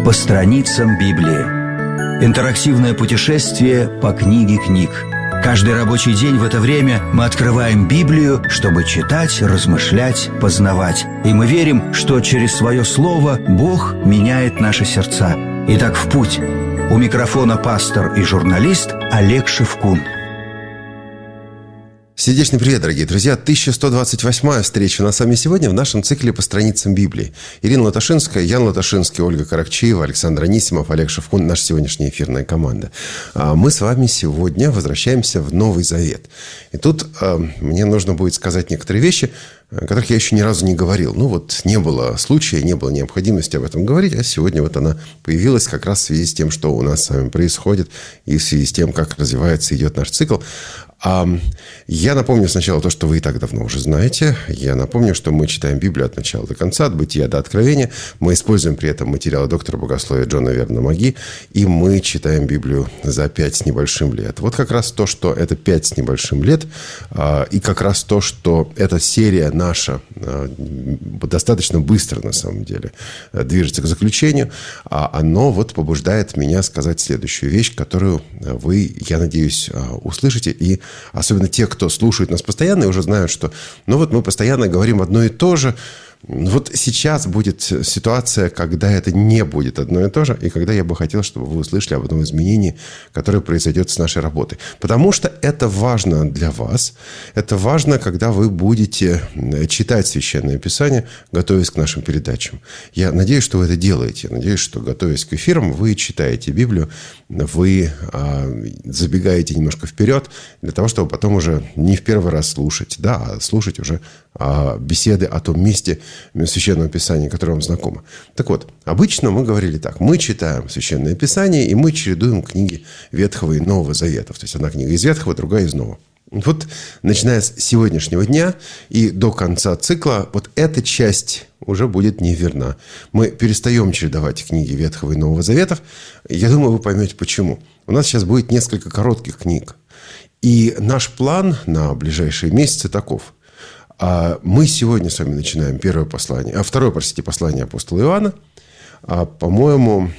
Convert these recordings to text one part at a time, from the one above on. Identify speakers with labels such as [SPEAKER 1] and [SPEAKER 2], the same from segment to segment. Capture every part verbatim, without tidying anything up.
[SPEAKER 1] по страницам Библии. Интерактивное путешествие по книге книг. Каждый рабочий день в это время мы открываем Библию, чтобы читать, размышлять, познавать. И мы верим, что через свое слово Бог меняет наши сердца. Итак, в путь. У микрофона пастор и журналист Олег Шевкун.
[SPEAKER 2] Сердечный привет, дорогие друзья. тысяча сто двадцать восьмая встреча у нас с вами сегодня в нашем цикле по страницам Библии. Ирина Латашинская, Ян Латашинский, Ольга Каракчиева, Александр Анисимов, Олег Шевкун, наша сегодняшняя эфирная команда. Мы с вами сегодня возвращаемся в Новый Завет. И тут мне нужно будет сказать некоторые вещи, о которых я еще ни разу не говорил. Ну вот не было случая, не было необходимости об этом говорить, а сегодня вот она появилась как раз в связи с тем, что у нас с вами происходит, и в связи с тем, как развивается и идет наш цикл. Я напомню сначала то, что вы и так давно уже знаете. Я напомню, что мы читаем Библию от начала до конца, от Бытия до Откровения. Мы используем при этом материалы доктора богословия Джона Вернона Маги. И мы читаем Библию за пять с небольшим лет. Вот как раз то, что это пять с небольшим лет, и как раз то, что эта серия наша достаточно быстро, на самом деле, движется к заключению, оно вот побуждает меня сказать следующую вещь, которую вы, я надеюсь, услышите. И особенно те, кто слушает нас постоянно, и уже знают, что ну вот мы постоянно говорим одно и то же. Вот сейчас будет ситуация, когда это не будет одно и то же, и когда я бы хотел, чтобы вы услышали об одном изменении, которое произойдет с нашей работой. Потому что это важно для вас. Это важно, когда вы будете читать Священное Писание, готовясь к нашим передачам. Я надеюсь, что вы это делаете. Я надеюсь, что, готовясь к эфирам, вы читаете Библию, вы а, забегаете немножко вперед, для того, чтобы потом уже не в первый раз слушать, да, а слушать уже а, беседы о том месте Священного Писания, которое вам знакомо. Так вот, обычно мы говорили так. Мы читаем Священное Писание, и мы чередуем книги Ветхого и Нового Заветов. То есть, одна книга из Ветхого, другая из Нового. Вот, начиная с сегодняшнего дня и до конца цикла, вот эта часть уже будет неверна. Мы перестаем чередовать книги Ветхого и Нового Заветов. Я думаю, вы поймете, почему. У нас сейчас будет несколько коротких книг. И наш план на ближайшие месяцы таков. А мы сегодня с вами начинаем первое послание, а второе, простите, послание апостола Иоанна. А, по-моему,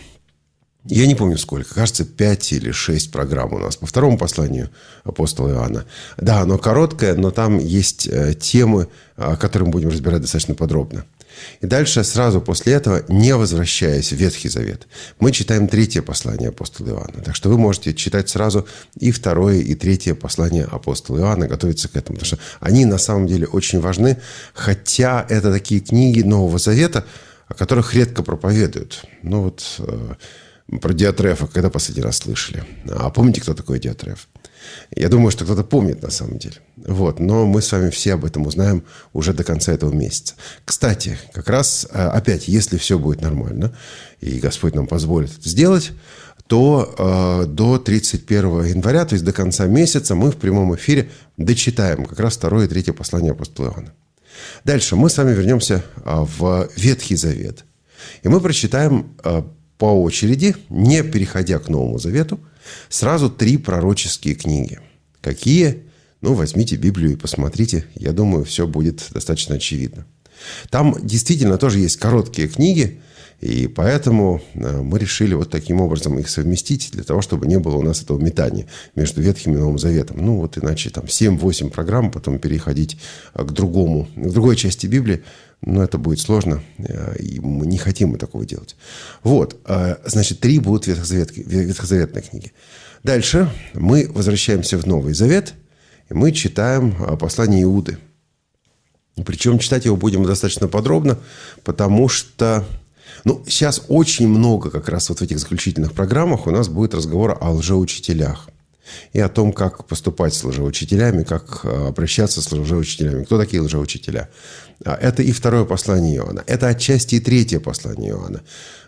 [SPEAKER 2] я не помню сколько, кажется, пять или шесть программ у нас по второму посланию апостола Иоанна. Да, оно короткое, но там есть темы, которые мы будем разбирать достаточно подробно. И дальше, сразу после этого, не возвращаясь в Ветхий Завет, мы читаем третье послание апостола Иоанна. Так что вы можете читать сразу и второе, и третье послание апостола Иоанна, готовиться к этому. Потому что они на самом деле очень важны, хотя это такие книги Нового Завета, о которых редко проповедуют. Ну вот э, про Диотрефа когда последний раз слышали? А помните, кто такой Диотреф? Я думаю, что кто-то помнит на самом деле. Вот. Но мы с вами все об этом узнаем уже до конца этого месяца. Кстати, как раз опять, если все будет нормально, и Господь нам позволит это сделать, то э, до тридцать первого января, то есть до конца месяца, мы в прямом эфире дочитаем как раз второе и третье послание апостола Иоанна. Дальше мы с вами вернемся в Ветхий Завет. И мы прочитаем э, по очереди, не переходя к Новому Завету, сразу три пророческие книги. Какие? Ну, возьмите Библию и посмотрите. Я думаю, все будет достаточно очевидно. Там действительно тоже есть короткие книги, и поэтому мы решили вот таким образом их совместить, для того, чтобы не было у нас этого метания между Ветхим и Новым Заветом. Ну, вот иначе там семь-восемь программ, потом переходить к другому, к другой части Библии. Но это будет сложно, и мы не хотим мы такого делать. Вот, значит, три будут ветхозаветные книги. Дальше мы возвращаемся в Новый Завет, и мы читаем послание Иуды. Причем читать его будем достаточно подробно, потому что ну, сейчас очень много как раз вот в этих заключительных программах у нас будет разговор о лжеучителях. И о том, как поступать с лжеучителями, как обращаться с лжеучителями. Кто такие лжеучителя? Это и второе послание Иоанна. Это отчасти и третье послание Иоанна.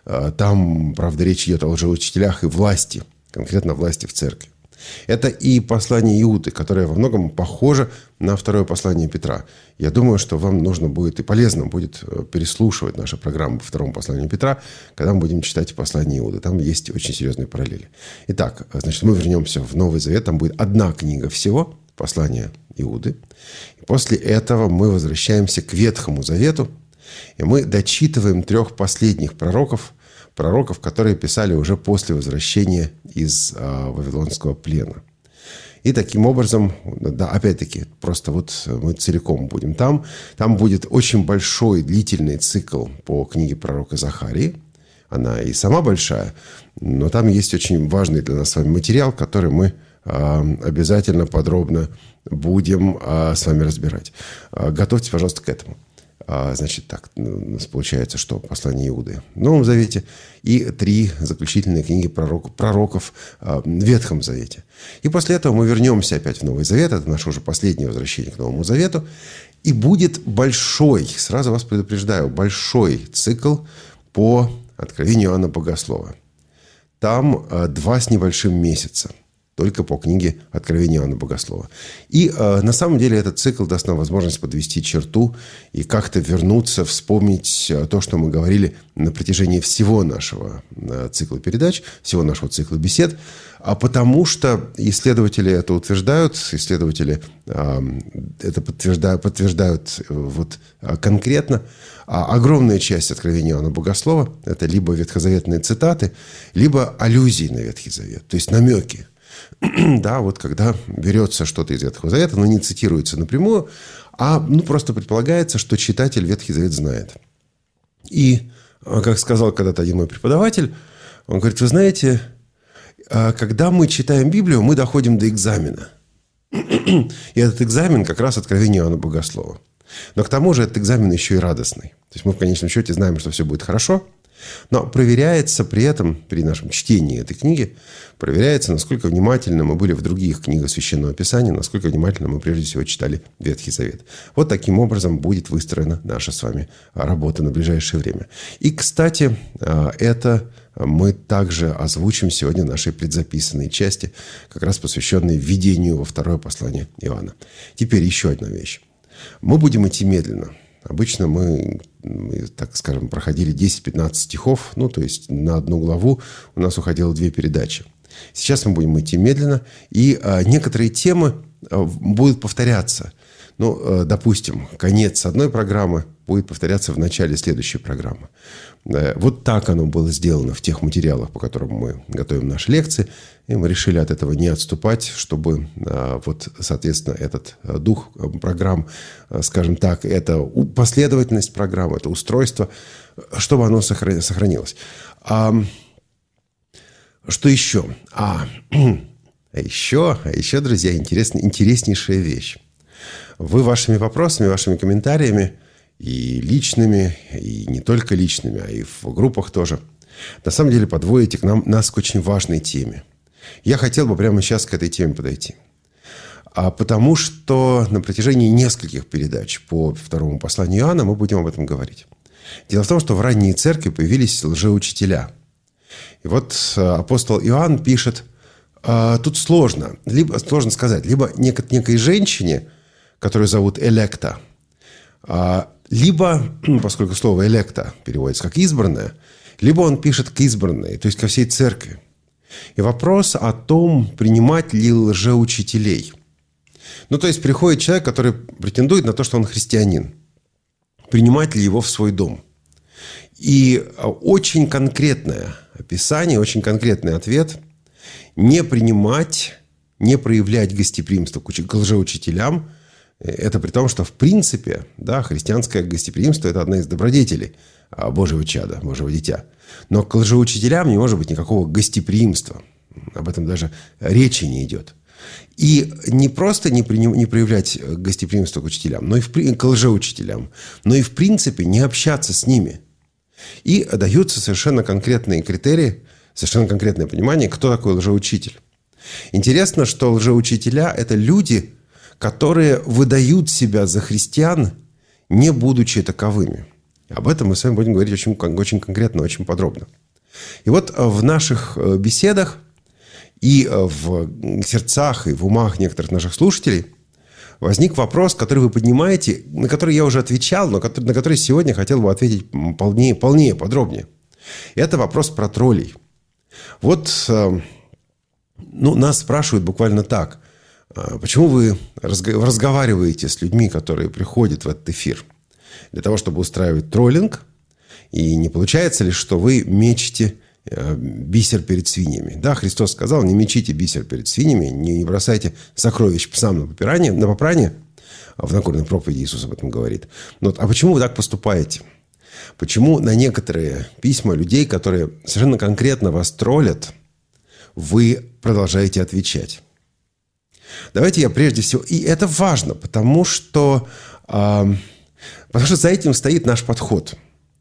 [SPEAKER 2] Там, правда, речь идет о лжеучителях и власти. Конкретно власти в церкви. Это и послание Иуды, которое во многом похоже на второе послание Петра. Я думаю, что вам нужно будет и полезно будет переслушивать наши программы по второму посланию Петра, когда мы будем читать послание Иуды. Там есть очень серьезные параллели. Итак, значит, мы вернемся в Новый Завет. Там будет одна книга всего, послание Иуды. И после этого мы возвращаемся к Ветхому Завету. И мы дочитываем трех последних пророков, пророков, которые писали уже после возвращения из а, Вавилонского плена. И таким образом, да, опять-таки, просто вот мы целиком будем там. Там будет очень большой, длительный цикл по книге пророка Захарии. Она и сама большая, но там есть очень важный для нас с вами материал, который мы а, обязательно подробно будем а, с вами разбирать. А, готовьтесь, пожалуйста, к этому. А, значит, так, у нас получается, что послание Иуды в Новом Завете и три заключительные книги пророк, пророков а, в Ветхом Завете. И после этого мы вернемся опять в Новый Завет. Это наше уже последнее возвращение к Новому Завету. И будет большой, сразу вас предупреждаю, большой цикл по Откровению Иоанна Богослова. Там а, два с небольшим месяца. Только по книге Откровения Иоанна Богослова. И э, на самом деле этот цикл даст нам возможность подвести черту и как-то вернуться, вспомнить то, что мы говорили на протяжении всего нашего э, цикла передач, всего нашего цикла бесед. А потому что исследователи это утверждают, исследователи э, это подтверждают, подтверждают э, вот, э, конкретно. А огромная часть Откровения Иоанна Богослова – это либо ветхозаветные цитаты, либо аллюзии на Ветхий Завет, то есть намеки. Да, вот когда берется что-то из Ветхого Завета, но не цитируется напрямую, а ну, просто предполагается, что читатель Ветхий Завет знает. И, как сказал когда-то один мой преподаватель, он говорит, вы знаете, когда мы читаем Библию, мы доходим до экзамена. И этот экзамен как раз Откровение Иоанна Богослова. Но к тому же этот экзамен еще и радостный. То есть мы в конечном счете знаем, что все будет хорошо. Но проверяется при этом, при нашем чтении этой книги, проверяется, насколько внимательно мы были в других книгах Священного Писания, насколько внимательно мы прежде всего читали Ветхий Завет. Вот таким образом будет выстроена наша с вами работа на ближайшее время. И, кстати, это мы также озвучим сегодня в нашей предзаписанной части, как раз посвященной введению во второе послание Иоанна. Теперь еще одна вещь. Мы будем идти медленно. Обычно мы, мы, так скажем, проходили десять-пятнадцать стихов, ну, то есть на одну главу у нас уходило две передачи. Сейчас мы будем идти медленно, и а, некоторые темы а, будут повторяться. Ну, а, допустим, конец одной программы будет повторяться в начале следующей программы. А, вот так оно было сделано в тех материалах, по которым мы готовим наши лекции, и мы решили от этого не отступать, чтобы, а, вот, соответственно, этот дух программ, а, скажем так, это последовательность программы, это устройство, чтобы оно сохранилось. А, что еще? А, а еще, а еще, друзья, интересная, интереснейшая вещь. Вы вашими вопросами, вашими комментариями, и личными, и не только личными, а и в группах тоже, на самом деле подводите к нам, нас к очень важной теме. Я хотел бы прямо сейчас к этой теме подойти. А потому что на протяжении нескольких передач по второму посланию Иоанна мы будем об этом говорить. Дело в том, что в ранней церкви появились лжеучителя. И вот апостол Иоанн пишет, тут сложно, либо сложно сказать, либо некой женщине, которую зовут Электа, либо, поскольку слово «электа» переводится как «избранная», либо он пишет к избранной, то есть ко всей церкви. И вопрос о том, принимать ли лжеучителей. Ну, то есть приходит человек, который претендует на то, что он христианин. Принимать ли его в свой дом? И очень конкретное описание, очень конкретный ответ – не принимать, не проявлять гостеприимство к лжеучителям. Это при том, что в принципе, да, христианское гостеприимство – это одна из добродетелей Божьего чада, Божьего дитя. Но к лжеучителям не может быть никакого гостеприимства. Об этом даже речи не идет. И не просто не, при, не проявлять гостеприимство к учителям, но и в, к лжеучителям, но и в принципе не общаться с ними. И даются совершенно конкретные критерии, совершенно конкретное понимание, кто такой лжеучитель. Интересно, что лжеучителя – это люди, которые выдают себя за христиан, не будучи таковыми. Об этом мы с вами будем говорить очень, очень конкретно, очень подробно. И вот в наших беседах и в сердцах, и в умах некоторых наших слушателей возник вопрос, который вы поднимаете, на который я уже отвечал, но на который сегодня хотел бы ответить полнее, полнее, подробнее. И это вопрос про троллей. Вот ну, нас спрашивают буквально так. Почему вы разговариваете с людьми, которые приходят в этот эфир? для того, чтобы устраивать троллинг? И не получается ли, что вы мечете бисер перед свиньями? Да, Христос сказал, не мечите бисер перед свиньями, не бросайте сокровищ псам на попирание, на попрание. В Нагорной проповеди Иисус об этом говорит. Но, а почему вы так поступаете? Почему на некоторые письма людей, которые совершенно конкретно вас троллят, вы продолжаете отвечать? Давайте я прежде всего... И это важно, потому что, э, потому что за этим стоит наш подход.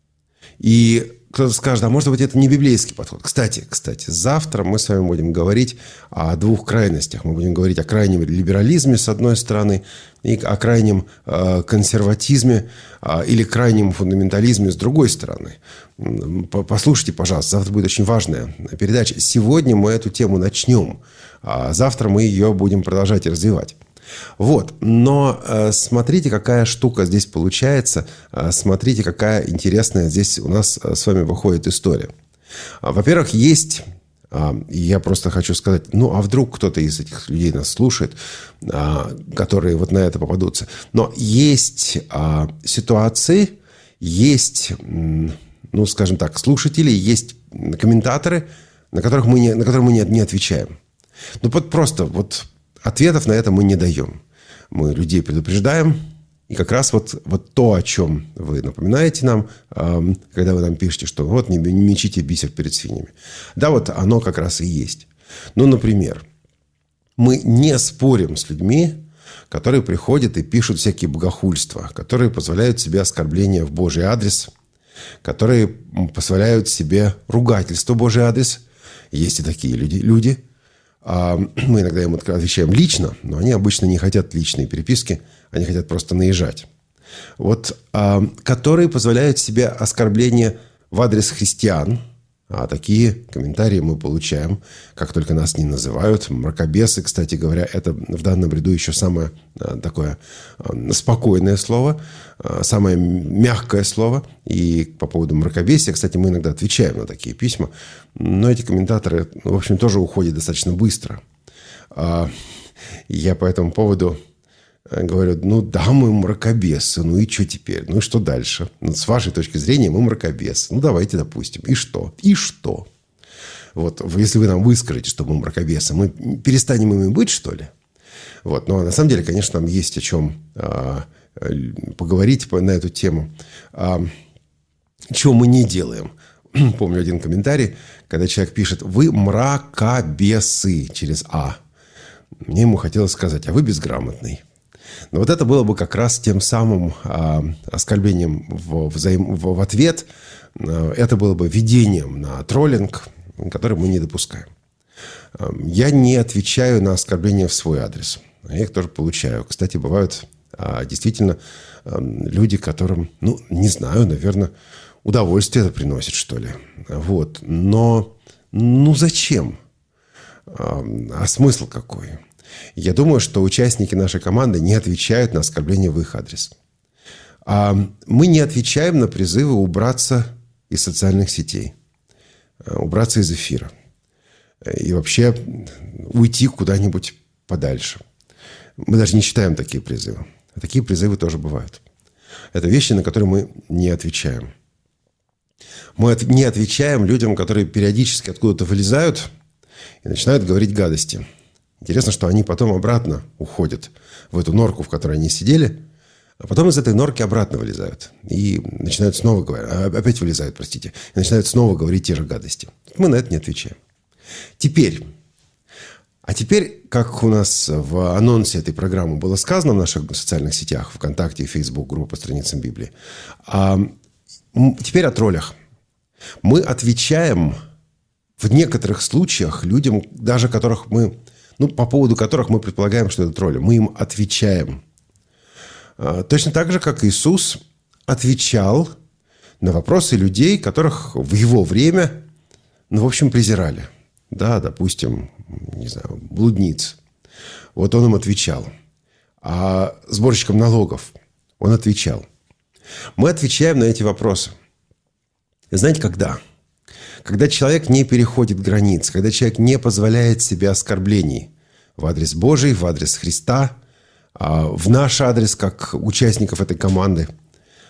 [SPEAKER 2] И кто-то скажет, а может быть, это не библейский подход. Кстати, кстати, завтра мы с вами будем говорить о двух крайностях. Мы будем говорить о крайнем либерализме, с одной стороны, и о крайнем э, консерватизме э, или крайнем фундаментализме, с другой стороны. Послушайте, пожалуйста, завтра будет очень важная передача. Сегодня мы эту тему начнем, а завтра мы ее будем продолжать и развивать. Вот, но э, смотрите, какая штука здесь получается, э, смотрите, какая интересная здесь у нас э, с вами выходит история. Э, во-первых, есть, э, я просто хочу сказать, ну, а вдруг кто-то из этих людей нас слушает, э, которые вот на это попадутся. Но есть э, ситуации, есть, э, ну, скажем так, слушатели, есть комментаторы, на которых мы не, на которые мы не, не отвечаем. Ну, вот просто вот... Ответов на это мы не даем. Мы людей предупреждаем. И как раз вот, вот то, о чем вы напоминаете нам, э, когда вы нам пишете, что вот не, не мечите бисер перед свиньями. Да, вот оно как раз и есть. Ну, например, мы не спорим с людьми, которые приходят и пишут всякие богохульства, которые позволяют себе оскорбления в Божий адрес, которые позволяют себе ругательство в Божий адрес. Есть и такие люди, люди. Мы иногда им отвечаем лично, но они обычно не хотят личные переписки, они хотят просто наезжать. Вот, которые позволяют себе оскорбления в адрес христиан. А такие комментарии мы получаем, как только нас не называют. Мракобесы, кстати говоря, это в данном ряду еще самое такое спокойное слово, самое мягкое слово. И по поводу мракобесия, кстати, мы иногда отвечаем на такие письма. Но эти комментаторы, в общем, тоже уходят достаточно быстро. Я по этому поводу говорю, ну да, мы мракобесы, ну и что теперь? Ну и что дальше? Ну, с вашей точки зрения мы мракобесы. Ну давайте допустим. И что? И что? Вот, если вы нам выскажете, что мы мракобесы, мы перестанем ими быть, что ли? Вот, но на самом деле, конечно, нам есть о чем а, поговорить на эту тему. А, чего мы не делаем? Помню один комментарий, когда человек пишет, вы мракобесы через «а». Мне ему хотелось сказать, а вы безграмотный. Но вот это было бы как раз тем самым а, оскорблением в, взаим, в, в ответ. Это было бы ведением на троллинг, который мы не допускаем. Я не отвечаю на оскорбления в свой адрес. Я их тоже получаю. Кстати, бывают а, действительно а, люди, которым, ну, не знаю, наверное, удовольствие это приносит, что ли. Вот. Но, ну, зачем? А, а смысл какой? Я думаю, что участники нашей команды не отвечают на оскорбления в их адрес. А мы не отвечаем на призывы убраться из социальных сетей, убраться из эфира и вообще уйти куда-нибудь подальше. Мы даже не читаем такие призывы. А такие призывы тоже бывают. Это вещи, на которые мы не отвечаем. Мы не отвечаем людям, которые периодически откуда-то вылезают и начинают говорить гадости. Интересно, что они потом обратно уходят в эту норку, в которой они сидели, а потом из этой норки обратно вылезают. И начинают снова говорить, опять вылезают, простите, и начинают снова говорить те же гадости. Мы на это не отвечаем. Теперь, а теперь, как у нас в анонсе этой программы было сказано в наших социальных сетях, ВКонтакте и Фейсбук, группа по страницам Библии, а теперь о троллях. Мы отвечаем в некоторых случаях людям, даже которых мы... Ну, по поводу которых мы предполагаем, что это тролли. Мы им отвечаем. Точно так же, как Иисус отвечал на вопросы людей, которых в его время, ну, в общем, презирали. Да, допустим, не знаю, блудниц. Вот он им отвечал. А сборщикам налогов он отвечал. Мы отвечаем на эти вопросы. Знаете, когда? Когда человек не переходит границ, когда человек не позволяет себе оскорблений в адрес Божий, в адрес Христа, в наш адрес, как участников этой команды,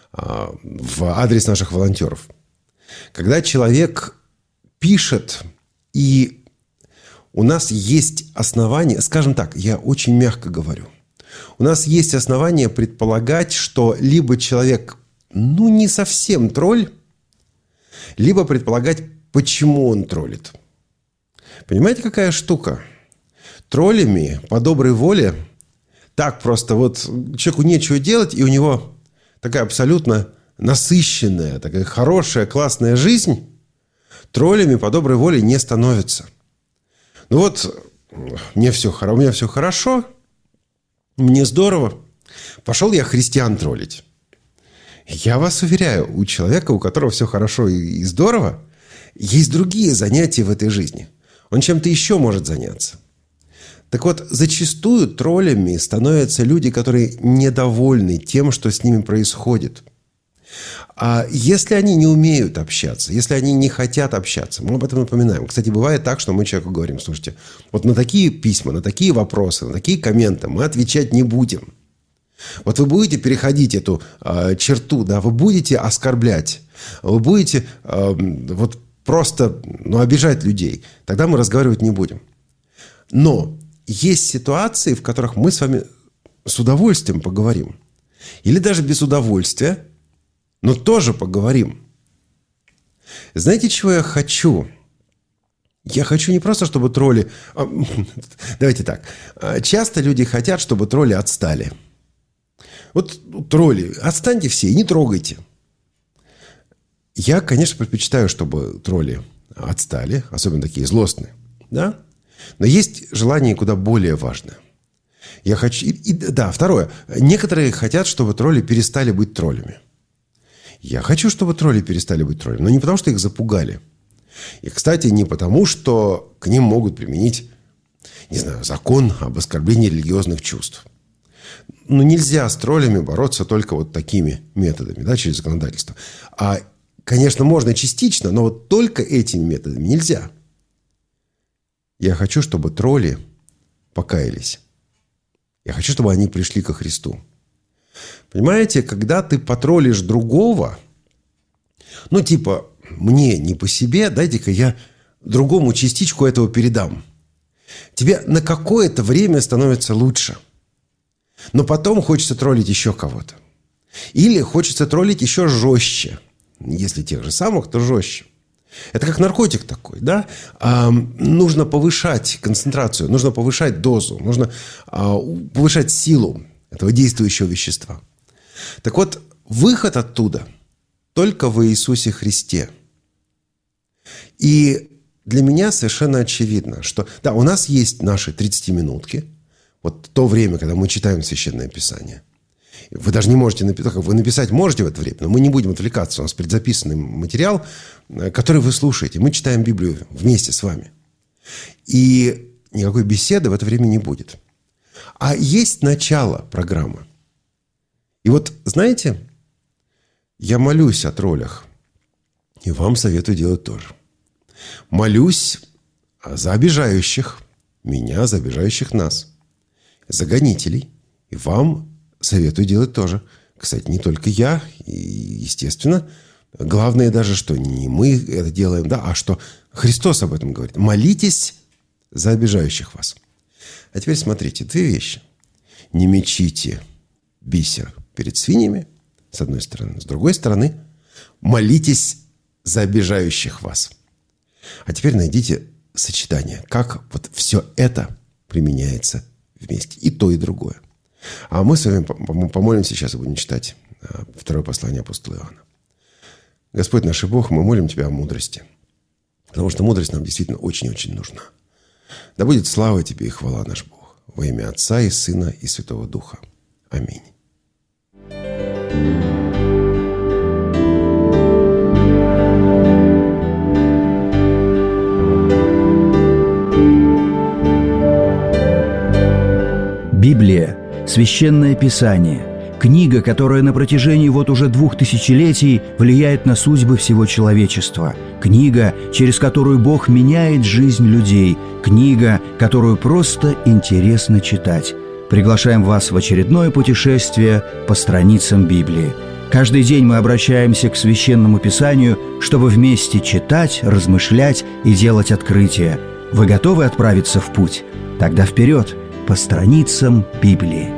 [SPEAKER 2] в адрес наших волонтеров. Когда человек пишет, и у нас есть основания, скажем так, я очень мягко говорю, у нас есть основания предполагать, что либо человек, ну, не совсем тролль, либо предполагать, почему он троллит. Понимаете, какая штука? Троллями по доброй воле так просто вот человеку нечего делать, и у него такая абсолютно насыщенная, такая хорошая, классная жизнь, троллями по доброй воле не становится. Ну вот, мне все, у меня все хорошо, мне здорово. Пошел я христиан троллить. Я вас уверяю, у человека, у которого все хорошо и здорово, есть другие занятия в этой жизни. Он чем-то еще может заняться. Так вот, зачастую троллями становятся люди, которые недовольны тем, что с ними происходит. А если они не умеют общаться, если они не хотят общаться, мы об этом напоминаем. Кстати, бывает так, что мы человеку говорим: слушайте, вот на такие письма, на такие вопросы, на такие комменты мы отвечать не будем. Вот вы будете переходить эту э, черту, да, вы будете оскорблять, вы будете э, вот просто ну, обижать людей, тогда мы разговаривать не будем. Но есть ситуации, в которых мы с вами с удовольствием поговорим. Или даже без удовольствия, но тоже поговорим. Знаете, чего я хочу? Я хочу не просто, чтобы тролли... Давайте так. Часто люди хотят, чтобы тролли отстали. Вот тролли, отстаньте все и не трогайте. Я, конечно, предпочитаю, чтобы тролли отстали, особенно такие злостные. Да? Но есть желание куда более важное. Я хочу... И, и, да, второе. Некоторые хотят, чтобы тролли перестали быть троллями. Я хочу, чтобы тролли перестали быть троллями. Но не потому, что их запугали. И, кстати, не потому, что к ним могут применить, не знаю, закон об оскорблении религиозных чувств. Но нельзя с троллями бороться только вот такими методами, да, через законодательство. А, конечно, можно частично, но вот только этими методами нельзя. Я хочу, чтобы тролли покаялись. Я хочу, чтобы они пришли ко Христу. Понимаете, когда ты потроллишь другого, ну, типа, мне не по себе, дайте-ка я другому частичку этого передам. Тебе на какое-то время становится лучше. Но потом хочется троллить еще кого-то. Или хочется троллить еще жестче. Если тех же самых, то жестче. Это как наркотик такой, да? А, нужно повышать концентрацию, нужно повышать дозу, нужно а, повышать силу этого действующего вещества. Так вот, выход оттуда только в Иисусе Христе. И для меня совершенно очевидно, что да, у нас есть наши тридцатиминутки, вот то время, когда мы читаем Священное Писание. Вы даже не можете написать, вы написать можете в это время, но мы не будем отвлекаться. У нас предзаписанный материал, который вы слушаете. Мы читаем Библию вместе с вами. И никакой беседы в это время не будет. А есть начало программы. И вот, знаете, я молюсь о троллях. И вам советую делать тоже. Молюсь за обижающих меня, за обижающих нас. За гонителей. И вам советую делать тоже. Кстати, не только я. И, естественно, главное даже, что не мы это делаем, да, а что Христос об этом говорит. Молитесь за обижающих вас. А теперь смотрите, две вещи. Не мечите бисер перед свиньями, с одной стороны. С другой стороны, молитесь за обижающих вас. А теперь найдите сочетание, как вот все это применяется вместе. И то, и другое. А мы с вами помолимся сейчас и будем читать второе послание апостола Иоанна. Господь наш и Бог, мы молим Тебя о мудрости. Потому что мудрость нам действительно очень-очень нужна. Да будет слава Тебе и хвала наш Бог. Во имя Отца и Сына и Святого Духа. Аминь.
[SPEAKER 1] Библия – Священное Писание, книга, которая на протяжении вот уже двух тысячелетий влияет на судьбы всего человечества, книга, через которую Бог меняет жизнь людей, книга, которую просто интересно читать. Приглашаем вас в очередное путешествие по страницам Библии. Каждый день мы обращаемся к Священному Писанию, чтобы вместе читать, размышлять и делать открытия. Вы готовы отправиться в путь? Тогда вперед, по страницам Библии.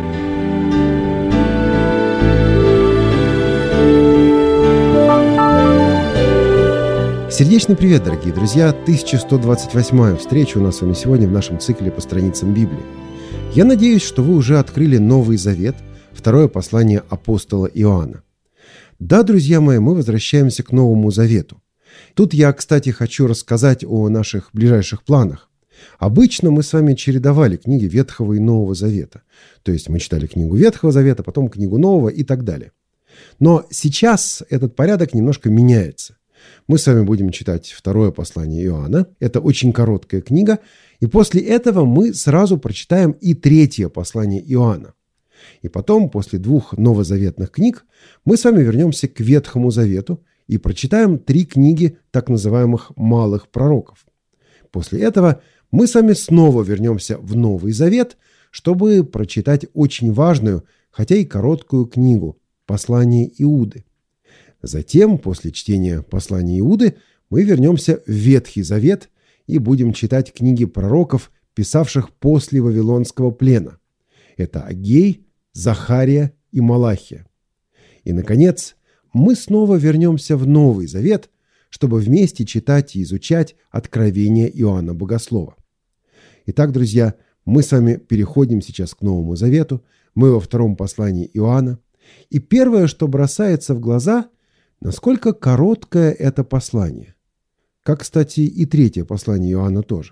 [SPEAKER 2] Сердечный привет, дорогие друзья! тысяча сто двадцать восьмая встреча у нас с вами сегодня в нашем цикле по страницам Библии. Я надеюсь, что вы уже открыли Новый Завет, второе послание апостола Иоанна. Да, друзья мои, мы возвращаемся к Новому Завету. Тут я, кстати, хочу рассказать о наших ближайших планах. Обычно мы с вами чередовали книги Ветхого и Нового Завета. То есть мы читали книгу Ветхого Завета, потом книгу Нового и так далее. Но сейчас этот порядок немножко меняется. Мы с вами будем читать второе послание Иоанна. Это очень короткая книга. И после этого мы сразу прочитаем и третье послание Иоанна. И потом, после двух новозаветных книг, мы с вами вернемся к Ветхому Завету и прочитаем три книги так называемых малых пророков. После этого мы с вами снова вернемся в Новый Завет, чтобы прочитать очень важную, хотя и короткую книгу «Послание Иуды». Затем, после чтения послания Иуды, мы вернемся в Ветхий Завет и будем читать книги пророков, писавших после Вавилонского плена. Это Агей, Захария и Малахия. И, наконец, мы снова вернемся в Новый Завет, чтобы вместе читать и изучать Откровение Иоанна Богослова. Итак, друзья, мы с вами переходим сейчас к Новому Завету. Мы во втором послании Иоанна. И первое, что бросается в глаза – насколько короткое это послание. Как, кстати, и третье послание Иоанна тоже.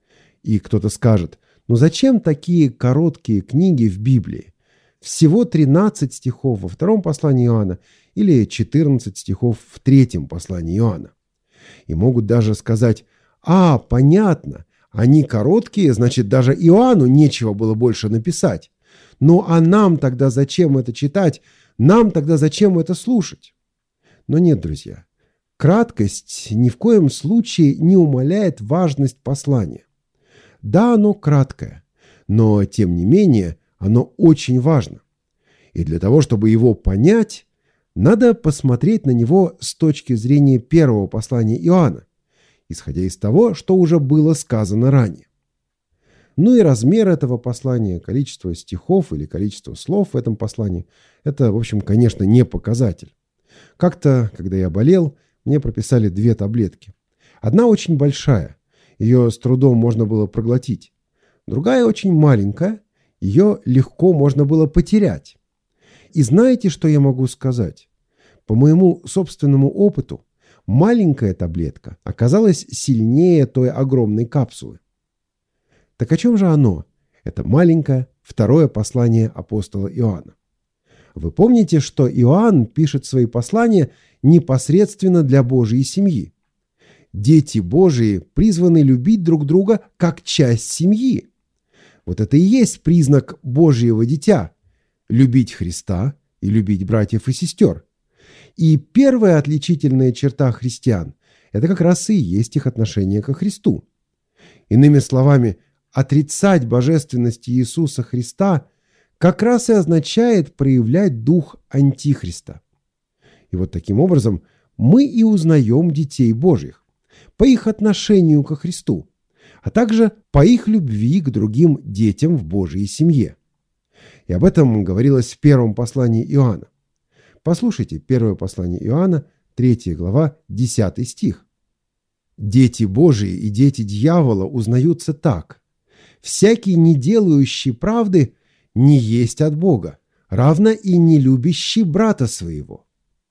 [SPEAKER 2] И кто-то скажет, ну зачем такие короткие книги в Библии? Всего тринадцать стихов во втором послании Иоанна или четырнадцать стихов в третьем послании Иоанна. И могут даже сказать, а, понятно, они короткие, значит, даже Иоанну нечего было больше написать. Ну а нам тогда зачем это читать? Нам тогда зачем это слушать? Но нет, друзья, краткость ни в коем случае не умаляет важность послания. Да, оно краткое, но тем не менее оно очень важно. И для того, чтобы его понять, надо посмотреть на него с точки зрения первого послания Иоанна, исходя из того, что уже было сказано ранее. Ну и размер этого послания, количество стихов или количество слов в этом послании, это, в общем, конечно, не показатель. Как-то, когда я болел, мне прописали две таблетки. Одна очень большая, ее с трудом можно было проглотить. Другая очень маленькая, ее легко можно было потерять. И знаете, что я могу сказать? По моему собственному опыту, маленькая таблетка оказалась сильнее той огромной капсулы. Так о чем же оно? Это маленькое второе послание апостола Иоанна. Вы помните, что Иоанн пишет свои послания непосредственно для Божьей семьи. Дети Божии призваны любить друг друга как часть семьи. Вот это и есть признак Божьего дитя – любить Христа и любить братьев и сестер. И первая отличительная черта христиан – это как раз и есть их отношение ко Христу. Иными словами, отрицать божественность Иисуса Христа – как раз и означает проявлять дух Антихриста. И вот таким образом мы и узнаем детей Божьих по их отношению ко Христу, а также по их любви к другим детям в Божьей семье. И об этом говорилось в первом послании Иоанна. Послушайте первое послание Иоанна, третья глава, десятый стих. «Дети Божии и дети дьявола узнаются так. Всякий, не делающий правды, не есть от Бога, равно и не любящий брата своего».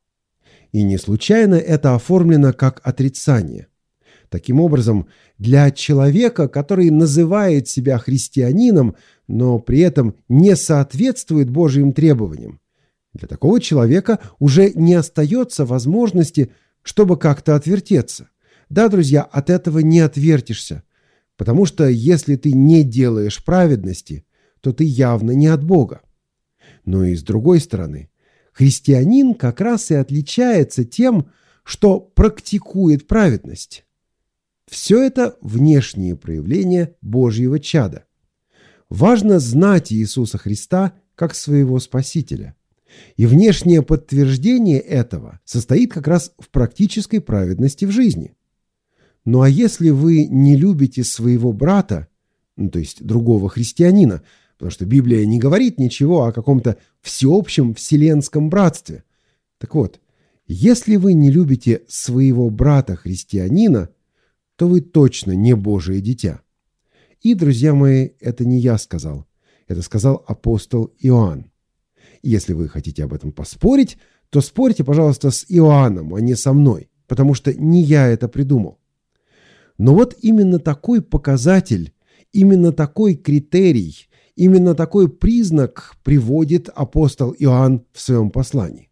[SPEAKER 2] И не случайно это оформлено как отрицание. Таким образом, для человека, который называет себя христианином, но при этом не соответствует Божьим требованиям, для такого человека уже не остается возможности, чтобы как-то отвертеться. Да, друзья, от этого не отвертишься, потому что если ты не делаешь праведности, то ты явно не от Бога. Но и с другой стороны, христианин как раз и отличается тем, что практикует праведность. Все это внешние проявления Божьего чада. Важно знать Иисуса Христа как своего Спасителя.
[SPEAKER 3] И внешнее подтверждение этого состоит как раз в практической праведности в жизни. Ну а если вы не любите своего брата, ну, то есть другого христианина, потому что Библия не говорит ничего о каком-то всеобщем вселенском братстве. Так вот, если вы не любите своего брата-христианина, то вы точно не Божие дитя. И, друзья мои, это не я сказал. Это сказал апостол Иоанн. И если вы хотите об этом поспорить, то спорьте, пожалуйста, с Иоанном, а не со мной, потому что не я это придумал. Но вот именно такой показатель, именно такой критерий, именно такой признак приводит апостол Иоанн в своем послании.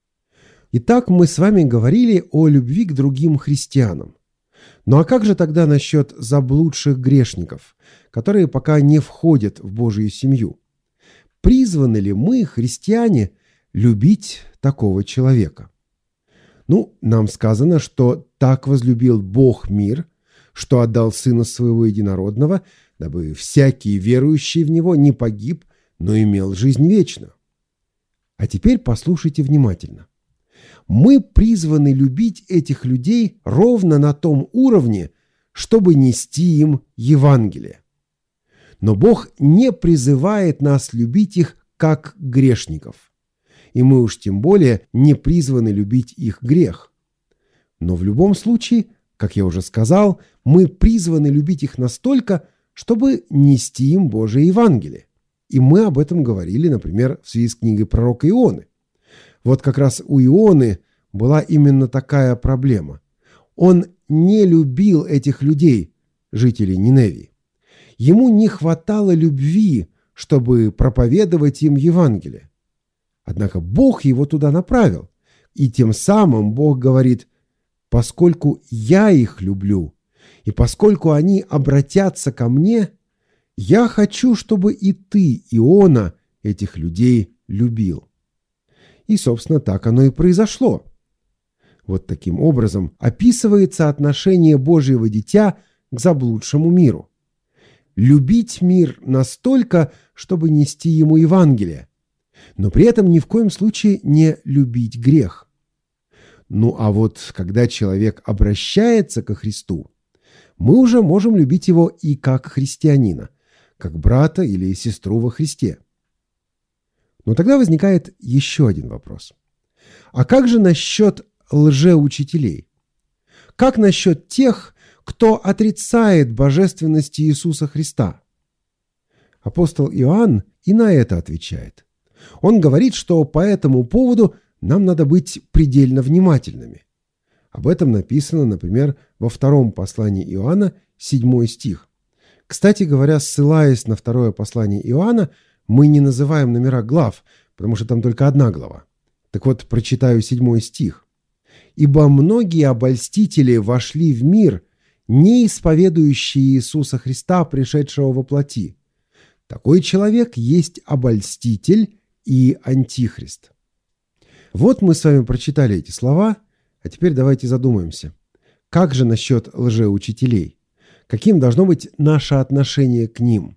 [SPEAKER 3] Итак, мы с вами говорили о любви к другим христианам. Ну а как же тогда насчет заблудших грешников, которые пока не входят в Божию семью? Призваны ли мы, христиане, любить такого человека? Ну, нам сказано, что так возлюбил Бог мир, что отдал Сына Своего Единородного, дабы всякий верующий в Него не погиб, но имел жизнь вечную. А теперь послушайте внимательно. Мы призваны любить этих людей ровно на том уровне, чтобы нести им Евангелие. Но Бог не призывает нас любить их как грешников. И мы уж тем более не призваны любить их грех. Но в любом случае, как я уже сказал, мы призваны любить их настолько, чтобы нести им Божие Евангелие. И мы об этом говорили, например, в связи с книгой пророка Ионы. Вот как раз у Ионы была именно такая проблема. Он не любил этих людей, жителей Ниневии. Ему не хватало любви, чтобы проповедовать им Евангелие. Однако Бог его туда направил. И тем самым Бог говорит: «Поскольку я их люблю, и поскольку они обратятся ко мне, я хочу, чтобы и ты, Иона, этих людей любил». И, собственно, так оно и произошло. Вот таким образом описывается отношение Божьего дитя к заблудшему миру. Любить мир настолько, чтобы нести ему Евангелие, но при этом ни в коем случае не любить грех. Ну а вот когда человек обращается ко Христу, мы уже можем любить его и как христианина, как брата или сестру во Христе. Но тогда возникает еще один вопрос. А как же насчет лжеучителей? Как насчет тех, кто отрицает божественность Иисуса Христа? Апостол Иоанн и на это отвечает. Он говорит, что по этому поводу нам надо быть предельно внимательными. Об этом написано, например, во втором послании Иоанна, седьмой стих. Кстати говоря, ссылаясь на второе послание Иоанна, мы не называем номера глав, потому что там только одна глава. Так вот, прочитаю седьмой стих. «Ибо многие обольстители вошли в мир, не исповедующие Иисуса Христа, пришедшего во плоти. Такой человек есть обольститель и антихрист». Вот мы с вами прочитали эти слова, а теперь давайте задумаемся. Как же насчет лжеучителей? Каким должно быть наше отношение к ним?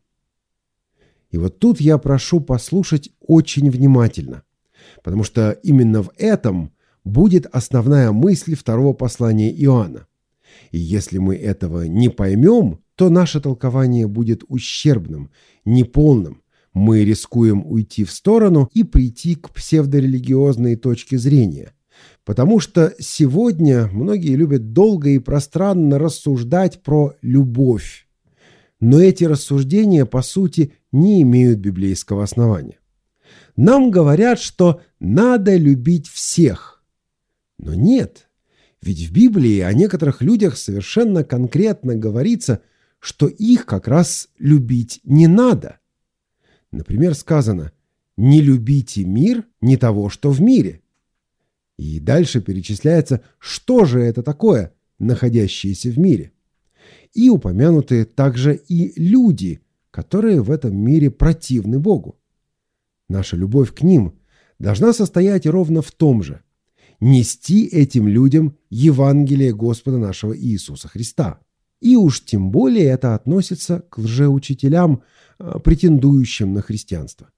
[SPEAKER 3] И вот тут я прошу послушать очень внимательно, потому что именно в этом будет основная мысль второго послания Иоанна. И если мы этого не поймем, то наше толкование будет ущербным, неполным. Мы рискуем уйти в сторону и прийти к псевдорелигиозной точке зрения. Потому что сегодня многие любят долго и пространно рассуждать про любовь. Но эти рассуждения, по сути, не имеют библейского основания. Нам говорят, что надо любить всех. Но нет, ведь в Библии о некоторых людях совершенно конкретно говорится, что их как раз любить не надо. Например, сказано: «Не любите мир, не того, что в мире». И дальше перечисляется, что же это такое, находящееся в мире. И упомянуты также и люди, которые в этом мире противны Богу. Наша любовь к ним должна состоять ровно в том же: нести этим людям Евангелие Господа нашего Иисуса Христа. И уж тем более это относится к лжеучителям, претендующим на христианство.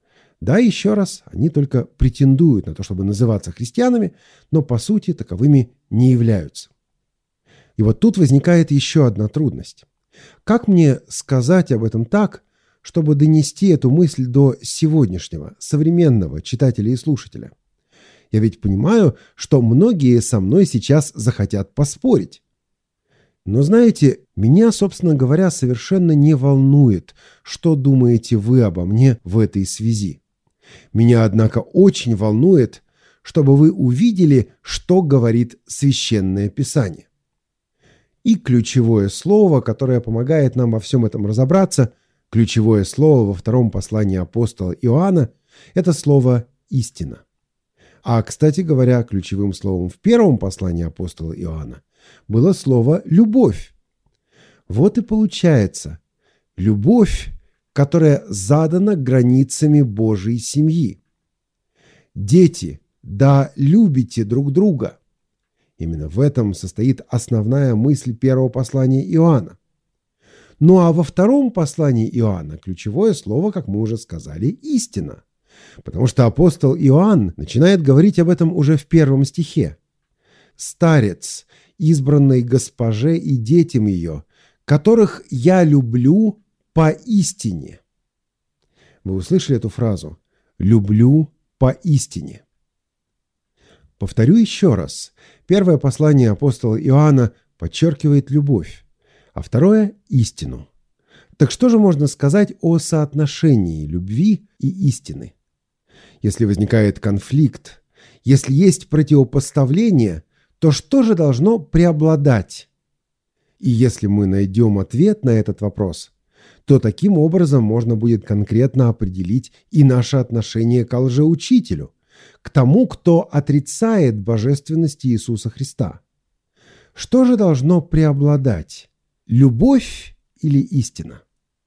[SPEAKER 3] Да, еще раз, они только претендуют на то, чтобы называться христианами, но по сути таковыми не являются. И вот тут возникает еще одна трудность. Как мне сказать об этом так, чтобы донести эту мысль до сегодняшнего, современного читателя и слушателя? Я ведь понимаю, что многие со мной сейчас захотят поспорить. Но знаете, меня, собственно говоря, совершенно не волнует, что думаете вы обо мне в этой связи. Меня, однако, очень волнует, чтобы вы увидели, что говорит Священное Писание. И ключевое слово, которое помогает нам во всем этом разобраться, ключевое слово во втором послании апостола Иоанна, это слово «истина». А, кстати говоря, ключевым словом в первом послании апостола Иоанна было слово «любовь». Вот и получается, любовь, которая задана границами Божьей семьи. Дети, да любите друг друга. Именно в этом состоит основная мысль первого послания Иоанна. Ну а во втором послании Иоанна ключевое слово, как мы уже сказали, «истина». Потому что апостол Иоанн начинает говорить об этом уже в первом стихе. «Старец, избранной госпоже и детям ее, которых я люблю поистине». Вы услышали эту фразу «люблю поистине». Повторю еще раз. Первое послание апостола Иоанна подчеркивает любовь, а второе – истину. Так что же можно сказать о соотношении любви и истины? Если возникает конфликт, если есть противопоставление, то что же должно преобладать? И если мы найдем ответ на этот вопрос, то таким образом можно будет конкретно определить и наше отношение к лжеучителю, к тому, кто отрицает божественность Иисуса Христа. Что же должно преобладать? Любовь или истина?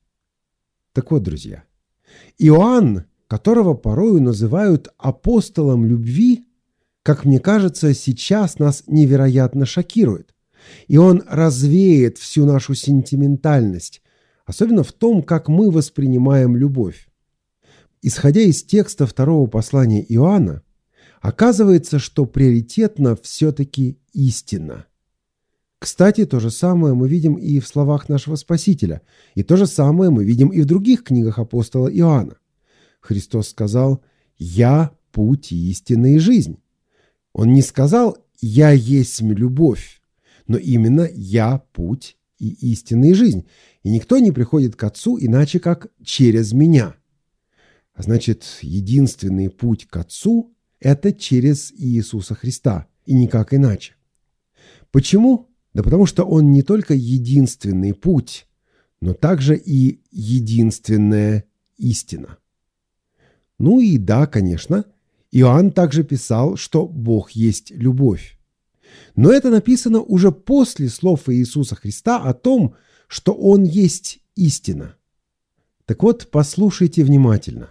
[SPEAKER 3] Так вот, друзья, Иоанн, которого порою называют апостолом любви, как мне кажется, сейчас нас невероятно шокирует. И он развеет всю нашу сентиментальность, особенно в том, как мы воспринимаем любовь. Исходя из текста второго послания Иоанна, оказывается, что приоритетно все-таки истина. Кстати, то же самое мы видим и в словах нашего Спасителя, и то же самое мы видим и в других книгах апостола Иоанна. Христос сказал: «Я – путь, истина и жизнь». Он не сказал «Я есть любовь», но именно «Я – путь и истина и жизнь». И никто не приходит к Отцу иначе, как через меня. А значит, единственный путь к Отцу – это через Иисуса Христа, и никак иначе. Почему? Да потому что Он не только единственный путь, но также и единственная истина. Ну и да, конечно, Иоанн также писал, что Бог есть любовь. Но это написано уже после слов Иисуса Христа о том, что Он есть истина. Так вот, послушайте внимательно.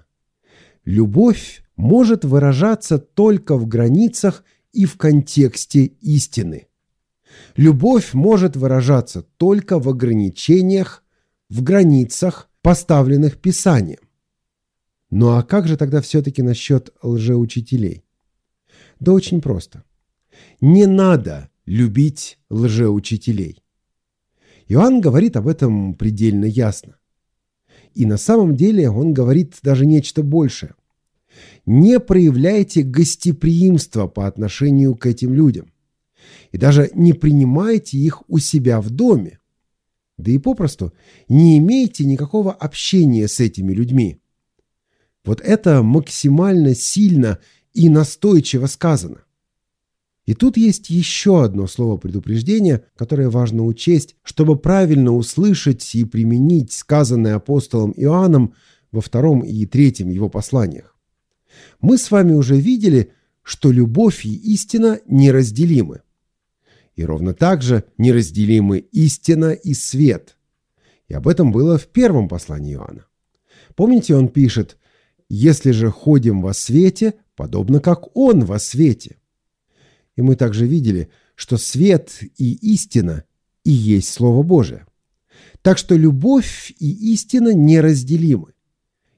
[SPEAKER 3] Любовь может выражаться только в границах и в контексте истины. Любовь может выражаться только в ограничениях, в границах, поставленных Писанием. Ну а как же тогда все-таки насчет лжеучителей? Да очень просто. Не надо любить лжеучителей. Иоанн говорит об этом предельно ясно. И на самом деле он говорит даже нечто большее. Не проявляйте гостеприимства по отношению к этим людям. И даже не принимайте их у себя в доме. Да и попросту не имейте никакого общения с этими людьми. Вот это максимально сильно и настойчиво сказано. И тут есть еще одно слово предупреждения, которое важно учесть, чтобы правильно услышать и применить сказанное апостолом Иоанном во втором и третьем его посланиях. Мы с вами уже видели, что любовь и истина неразделимы. И ровно так же неразделимы истина и свет. И об этом было в первом послании Иоанна. Помните, он пишет: «Если же ходим во свете, подобно как Он во свете». И мы также видели, что свет и истина и есть Слово Божие. Так что любовь и истина неразделимы.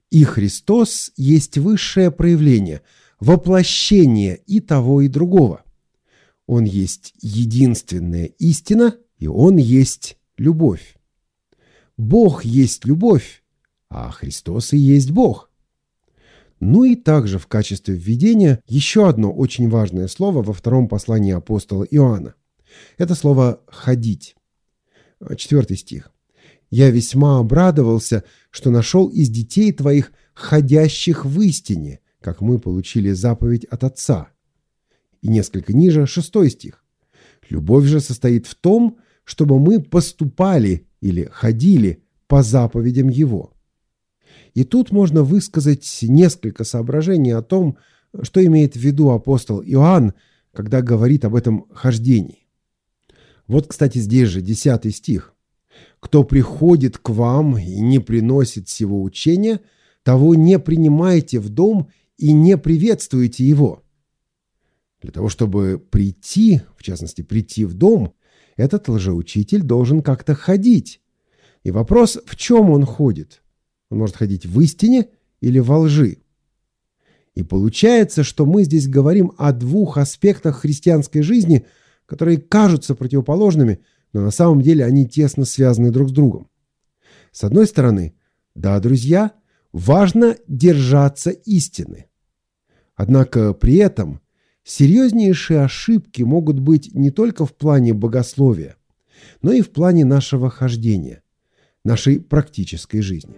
[SPEAKER 3] И Христос есть высшее проявление, воплощение и того, и другого. Он есть единственная истина, и Он есть любовь. Бог есть любовь, а Христос и есть Бог. Ну и также в качестве введения еще одно очень важное слово во втором послании апостола Иоанна. Это слово «ходить». Четвертый стих. «Я весьма обрадовался, что нашел из детей твоих ходящих в истине, как мы получили заповедь от Отца». И несколько ниже шестой стих. «Любовь же состоит в том, чтобы мы поступали или ходили по заповедям Его». И тут можно высказать несколько соображений о том, что имеет в виду апостол Иоанн, когда говорит об этом хождении. Вот, кстати, здесь же десятый стих. «Кто приходит к вам и не приносит сего учения, того не принимайте в дом и не приветствуйте его». Для того, чтобы прийти, в частности, прийти в дом, этот лжеучитель должен как-то ходить. И вопрос, в чем он ходит? Он может ходить в истине или во лжи. И получается, что мы здесь говорим о двух аспектах христианской жизни, которые кажутся противоположными, но на самом деле они тесно связаны друг с другом. С одной стороны, да, друзья, важно держаться истины. Однако при этом серьезнейшие ошибки могут быть не только в плане богословия, но и в плане нашего хождения, нашей практической жизни.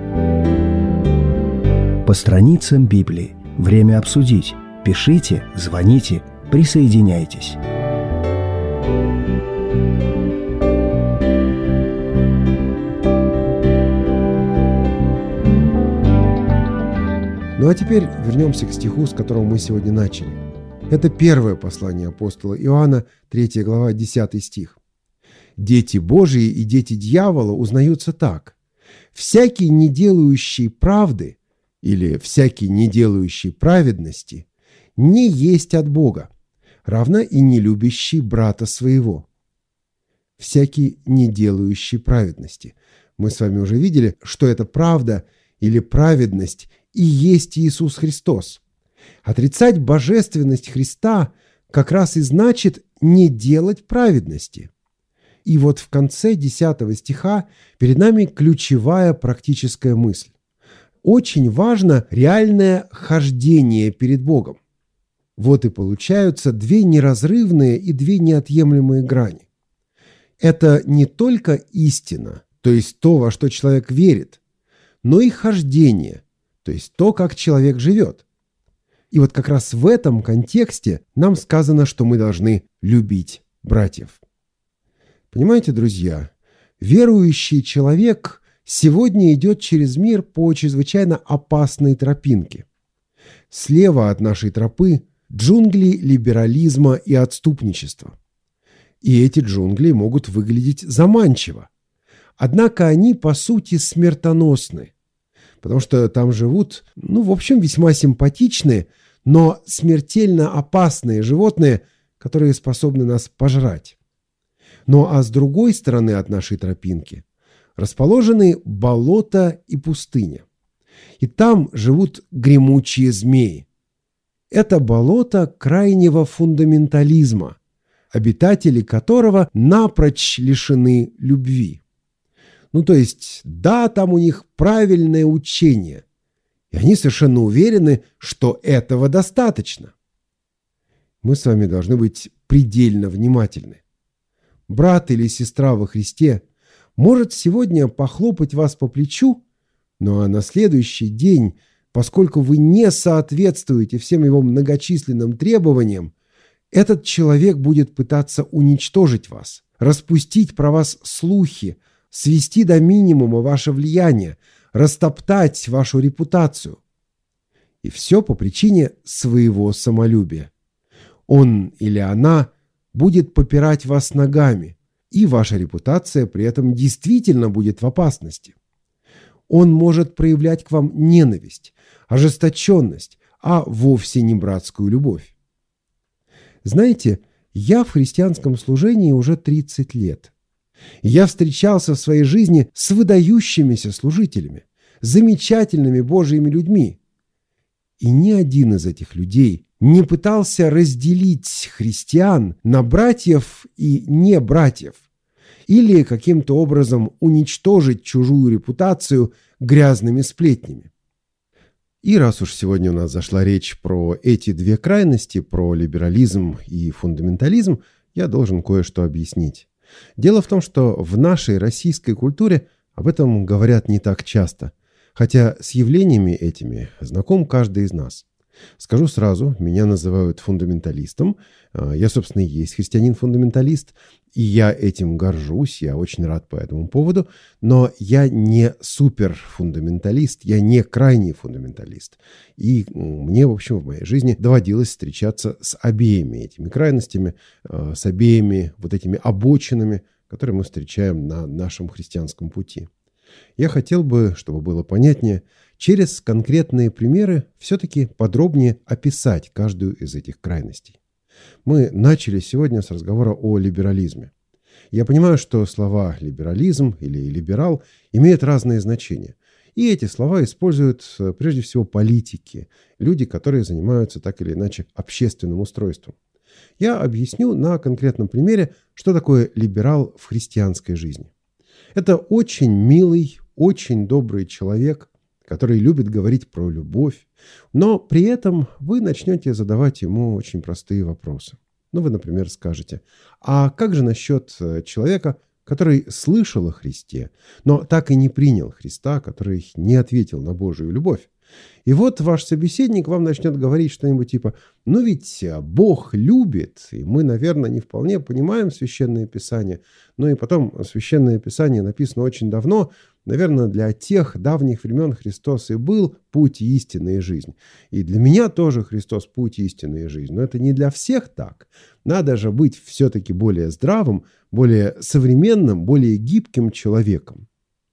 [SPEAKER 1] По страницам Библии. Время обсудить. Пишите, звоните, присоединяйтесь.
[SPEAKER 3] Ну а теперь вернемся к стиху, с которого мы сегодня начали. Это первое послание апостола Иоанна, третья глава, десятый стих. «Дети Божии и дети дьявола узнаются так. Всякий, не делающий правды или всякий, не делающий праведности, не есть от Бога, равно и не любящий брата своего». Всякий, не делающий праведности. Мы с вами уже видели, что это правда или праведность и есть Иисус Христос. Отрицать божественность Христа как раз и значит не делать праведности. И вот в конце десятого стиха перед нами ключевая практическая мысль. Очень важно реальное хождение перед Богом. Вот и получаются две неразрывные и две неотъемлемые грани. Это не только истина, то есть то, во что человек верит, но и хождение, то есть то, как человек живет. И вот как раз в этом контексте нам сказано, что мы должны любить братьев. Понимаете, друзья, верующий человек сегодня идет через мир по чрезвычайно опасной тропинке. Слева от нашей тропы джунгли либерализма и отступничества. И эти джунгли могут выглядеть заманчиво. Однако они, по сути, смертоносны. Потому что там живут, ну, в общем, весьма симпатичные, но смертельно опасные животные, которые способны нас пожрать. Ну а с другой стороны от нашей тропинки расположены болото и пустыня. И там живут гремучие змеи. Это болото крайнего фундаментализма, обитатели которого напрочь лишены любви. Ну, то есть, да, там у них правильное учение, и они совершенно уверены, что этого достаточно. Мы с вами должны быть предельно внимательны. Брат или сестра во Христе может сегодня похлопать вас по плечу, ну а на следующий день, поскольку вы не соответствуете всем его многочисленным требованиям, этот человек будет пытаться уничтожить вас, распустить про вас слухи, свести до минимума ваше влияние, растоптать вашу репутацию. И все по причине своего самолюбия. Он или она будет попирать вас ногами, и ваша репутация при этом действительно будет в опасности. Он может проявлять к вам ненависть, ожесточенность, а вовсе не братскую любовь. Знаете, я в христианском служении уже тридцать лет. Я встречался в своей жизни с выдающимися служителями, замечательными Божьими людьми. И ни один из этих людей не пытался разделить христиан на братьев и не братьев или каким-то образом уничтожить чужую репутацию грязными сплетнями. И раз уж сегодня у нас зашла речь про эти две крайности, про либерализм и фундаментализм, я должен кое-что объяснить. Дело в том, что в нашей российской культуре об этом говорят не так часто, хотя с явлениями этими знаком каждый из нас. Скажу сразу, меня называют фундаменталистом. Я, собственно, и есть христианин-фундаменталист, и я этим горжусь, я очень рад по этому поводу, но я не суперфундаменталист, я не крайний фундаменталист. И мне, в общем, в моей жизни доводилось встречаться с обеими этими крайностями, с обеими вот этими обочинами, которые мы встречаем на нашем христианском пути. Я хотел бы, чтобы было понятнее, через конкретные примеры все-таки подробнее описать каждую из этих крайностей. Мы начали сегодня с разговора о либерализме. Я понимаю, что слова «либерализм» или «либерал» имеют разные значения. И эти слова используют прежде всего политики, люди, которые занимаются так или иначе общественным устройством. Я объясню на конкретном примере, что такое либерал в христианской жизни. Это очень милый, очень добрый человек, который любит говорить про любовь, но при этом вы начнете задавать ему очень простые вопросы. Ну, вы, например, скажете, а как же насчет человека, который слышал о Христе, но так и не принял Христа, который не ответил на Божию любовь? И вот ваш собеседник вам начнет говорить что-нибудь типа, ну ведь Бог любит, и мы, наверное, не вполне понимаем Священное Писание. Ну и потом, Священное Писание написано очень давно, наверное, для тех давних времен Христос и был путь истины и жизнь. И для меня тоже Христос путь истины и жизнь. Но это не для всех так. Надо же быть все-таки более здравым, более современным, более гибким человеком.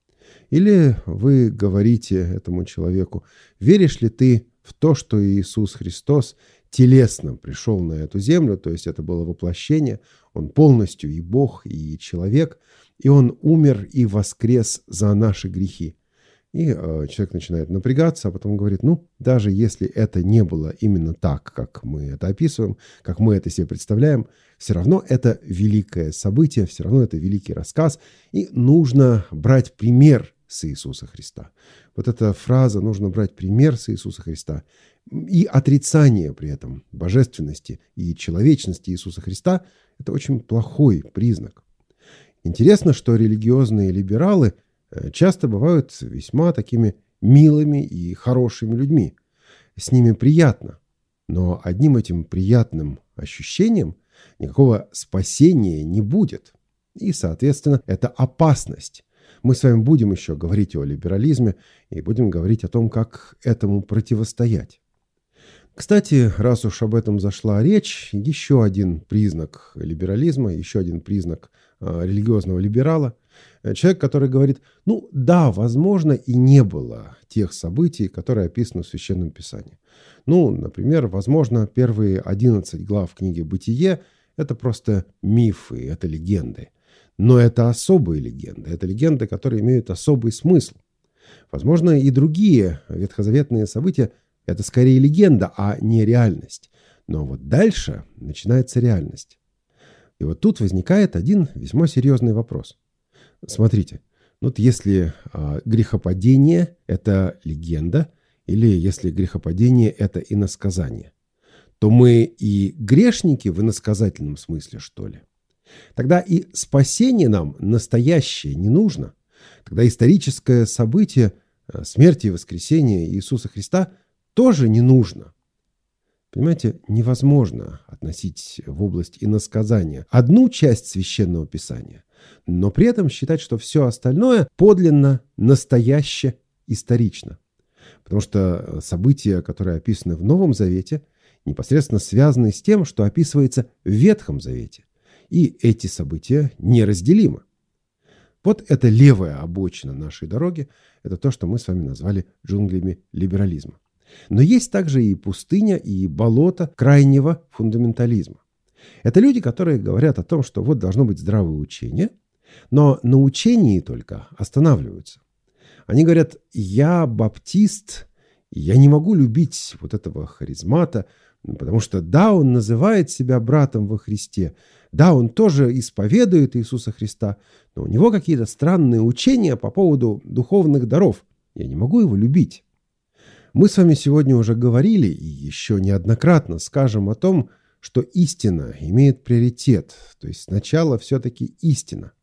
[SPEAKER 3] Или вы говорите этому человеку, веришь ли ты в то, что Иисус Христос телесно пришел на эту землю, то есть это было воплощение, он полностью и Бог, и человек, и он умер и воскрес за наши грехи. И э, человек начинает напрягаться, а потом говорит, ну, даже если это не было именно так, как мы это описываем, как мы это себе представляем, все равно это великое событие, все равно это великий рассказ, и нужно брать пример с Иисуса Христа. Вот эта фраза «нужно брать пример с Иисуса Христа» и отрицание при этом божественности и человечности Иисуса Христа – это очень плохой признак. Интересно, что религиозные либералы часто бывают весьма такими милыми и хорошими людьми. С ними приятно, но одним этим приятным ощущением никакого спасения не будет. И, соответственно, это опасность. Мы с вами будем еще говорить о либерализме и будем говорить о том, как этому противостоять. Кстати, раз уж об этом зашла речь, еще один признак либерализма, еще один признак э, религиозного либерала. Человек, который говорит, ну да, возможно, и не было тех событий, которые описаны в Священном Писании. Ну, например, возможно, первые одиннадцать глав книги «Бытие» – это просто мифы, это легенды. Но это особые легенды, это легенды, которые имеют особый смысл. Возможно, и другие ветхозаветные события – это скорее легенда, а не реальность. Но вот дальше начинается реальность. И вот тут возникает один весьма серьезный вопрос. Смотрите, вот если э, грехопадение – это легенда, или если грехопадение – это иносказание, то мы и грешники в иносказательном смысле, что ли? Тогда и спасение нам настоящее не нужно. Тогда историческое событие смерти и воскресения Иисуса Христа тоже не нужно. Понимаете, невозможно относить в область иносказания одну часть Священного Писания, но при этом считать, что все остальное подлинно, настояще, исторично. Потому что события, которые описаны в Новом Завете, непосредственно связаны с тем, что описывается в Ветхом Завете. И эти события неразделимы. Вот это левая обочина нашей дороги, это то, что мы с вами назвали джунглями либерализма. Но есть также и пустыня, и болото крайнего фундаментализма. Это люди, которые говорят о том, что вот должно быть здравое учение, но на учении только останавливаются. Они говорят: я баптист, я не могу любить вот этого харизмата, потому что да, он называет себя братом во Христе, да, он тоже исповедует Иисуса Христа, но у него какие-то странные учения по поводу духовных даров. Я не могу его любить. Мы с вами сегодня уже говорили и еще неоднократно скажем о том, что истина имеет приоритет, то есть сначала все-таки истина.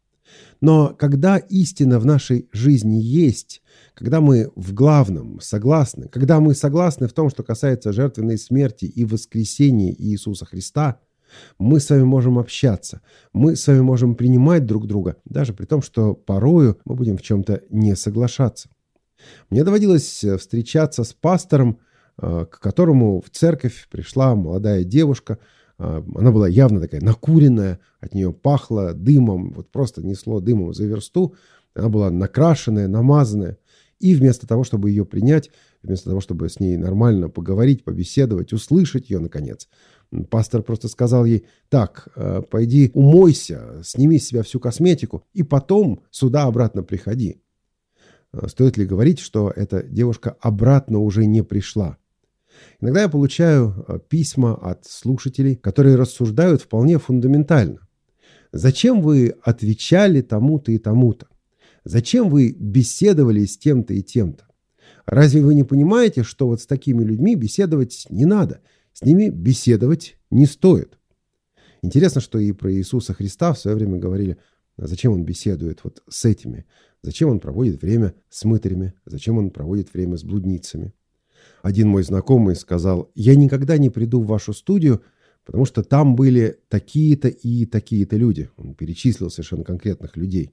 [SPEAKER 3] Но когда истина в нашей жизни есть, когда мы в главном согласны, когда мы согласны в том, что касается жертвенной смерти и воскресения Иисуса Христа, мы с вами можем общаться, мы с вами можем принимать друг друга, даже при том, что порою мы будем в чем-то не соглашаться. Мне доводилось встречаться с пастором, к которому в церковь пришла молодая девушка. Она была явно такая накуренная, от нее пахло дымом, вот просто несло дымом за версту. Она была накрашенная, намазанная. И вместо того, чтобы ее принять, вместо того, чтобы с ней нормально поговорить, побеседовать, услышать ее, наконец, пастор просто сказал ей: так, пойди умойся, сними с себя всю косметику, и потом сюда обратно приходи. Стоит ли говорить, что эта девушка обратно уже не пришла? Иногда я получаю письма от слушателей, которые рассуждают вполне фундаментально. Зачем вы отвечали тому-то и тому-то? Зачем вы беседовали с тем-то и тем-то? Разве вы не понимаете, что вот с такими людьми беседовать не надо? С ними беседовать не стоит. Интересно, что и про Иисуса Христа в свое время говорили: зачем он беседует вот с этими? Зачем он проводит время с мытарями? Зачем он проводит время с блудницами? Один мой знакомый сказал: я никогда не приду в вашу студию, потому что там были такие-то и такие-то люди. Он перечислил совершенно конкретных людей.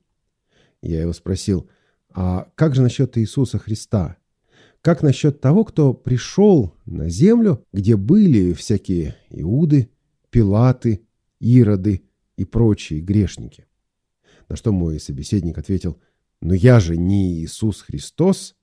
[SPEAKER 3] Я его спросил: а как же насчет Иисуса Христа? Как насчет того, кто пришел на землю, где были всякие Иуды, Пилаты, Ироды и прочие грешники? На что мой собеседник ответил: но я же не Иисус Христос.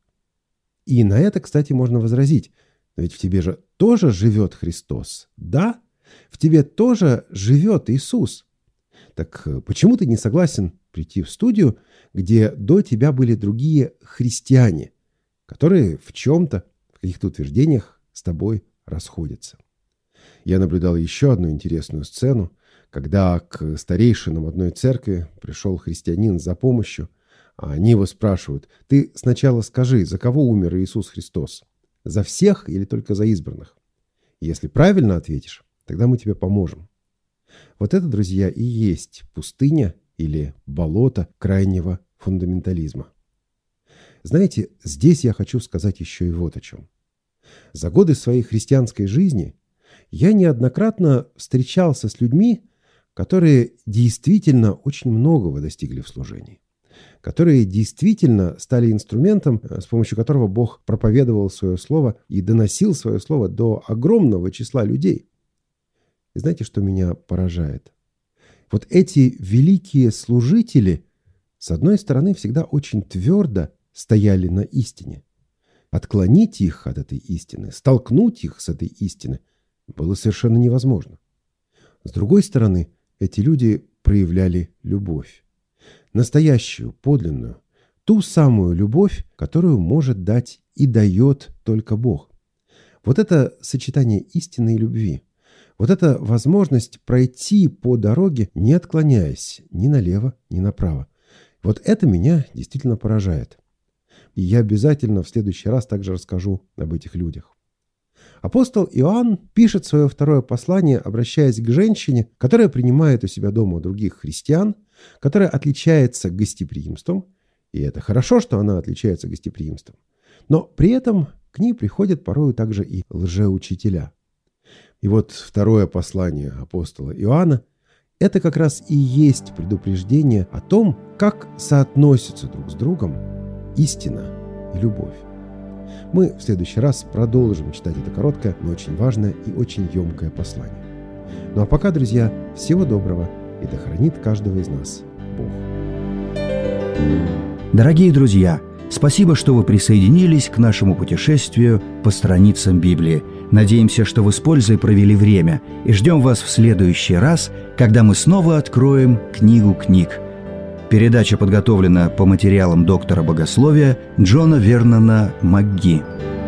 [SPEAKER 3] И на это, кстати, можно возразить: но ведь в тебе же тоже живет Христос, да? В тебе тоже живет Иисус. Так почему ты не согласен прийти в студию, где до тебя были другие христиане, которые в чем-то, в каких-то утверждениях с тобой расходятся? Я наблюдал еще одну интересную сцену, когда к старейшинам одной церкви пришел христианин за помощью, а они его спрашивают: ты сначала скажи, за кого умер Иисус Христос? За всех или только за избранных? Если правильно ответишь, тогда мы тебе поможем. Вот это, друзья, и есть пустыня или болото крайнего фундаментализма. Знаете, здесь я хочу сказать еще и вот о чем. За годы своей христианской жизни я неоднократно встречался с людьми, которые действительно очень многого достигли в служении, которые действительно стали инструментом, с помощью которого Бог проповедовал свое слово и доносил свое слово до огромного числа людей. И знаете, что меня поражает? Вот эти великие служители, с одной стороны, всегда очень твердо стояли на истине. Отклонить их от этой истины, столкнуть их с этой истины было совершенно невозможно. С другой стороны, эти люди проявляли любовь. Настоящую, подлинную, ту самую любовь, которую может дать и дает только Бог. Вот это сочетание истины и любви, вот эта возможность пройти по дороге, не отклоняясь ни налево, ни направо. Вот это меня действительно поражает. И я обязательно в следующий раз также расскажу об этих людях. Апостол Иоанн пишет свое второе послание, обращаясь к женщине, которая принимает у себя дома других христиан, которая отличается гостеприимством, и это хорошо, что она отличается гостеприимством, но при этом к ней приходят порою также и лжеучителя. И вот второе послание апостола Иоанна – это как раз и есть предупреждение о том, как соотносятся друг с другом истина и любовь. Мы в следующий раз продолжим читать это короткое, но очень важное и очень емкое послание. Ну а пока, друзья, всего доброго, и да хранит каждого из нас Бог.
[SPEAKER 1] Дорогие друзья, спасибо, что вы присоединились к нашему путешествию по страницам Библии. Надеемся, что вы с пользой провели время, и ждем вас в следующий раз, когда мы снова откроем книгу книг. Передача подготовлена по материалам доктора богословия Джона Вернона МакГи.